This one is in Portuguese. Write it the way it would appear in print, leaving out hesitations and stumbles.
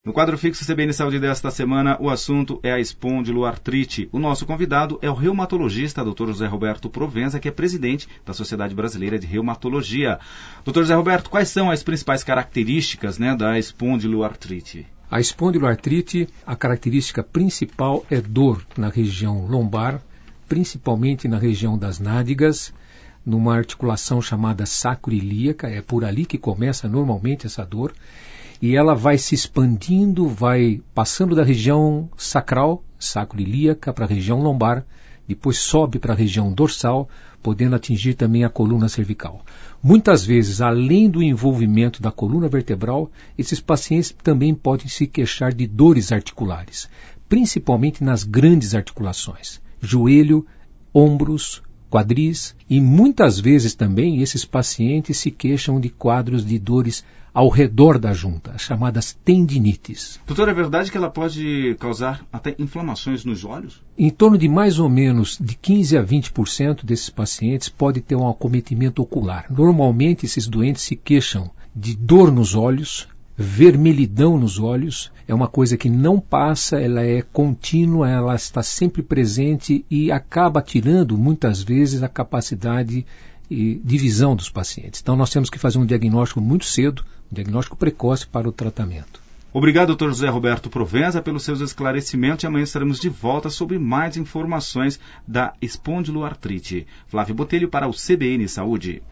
No quadro fixo CBN Saúde desta semana, o assunto é a espondiloartrite. O nosso convidado é o reumatologista Dr. José Roberto Provenza, que é presidente da Sociedade Brasileira de Reumatologia. Dr. José Roberto, quais são as principais características, da espondiloartrite? A espondiloartrite, a característica principal é dor na região lombar, principalmente na região das nádegas, numa articulação chamada sacroiliaca, é por ali que começa normalmente essa dor, e ela vai se expandindo, vai passando da região sacral, sacroiliaca, para a região lombar, depois sobe para a região dorsal, podendo atingir também a coluna cervical. Muitas vezes, além do envolvimento da coluna vertebral, esses pacientes também podem se queixar de dores articulares, principalmente nas grandes articulações, joelho, ombros, quadris, e muitas vezes também esses pacientes se queixam de quadros de dores ao redor da junta, chamadas tendinites. Doutor, é verdade que ela pode causar até inflamações nos olhos? Em torno de mais ou menos de 15 a 20% desses pacientes pode ter um acometimento ocular. Normalmente esses doentes se queixam de dor nos olhos, vermelhidão nos olhos, é uma coisa que não passa, ela é contínua, ela está sempre presente e acaba tirando muitas vezes a capacidade de visão dos pacientes. Então nós temos que fazer um diagnóstico muito cedo, um diagnóstico precoce para o tratamento. Obrigado, Dr. José Roberto Provenza, pelos seus esclarecimentos, e amanhã estaremos de volta sobre mais informações da espondiloartrite. Flávio Botelho para o CBN Saúde.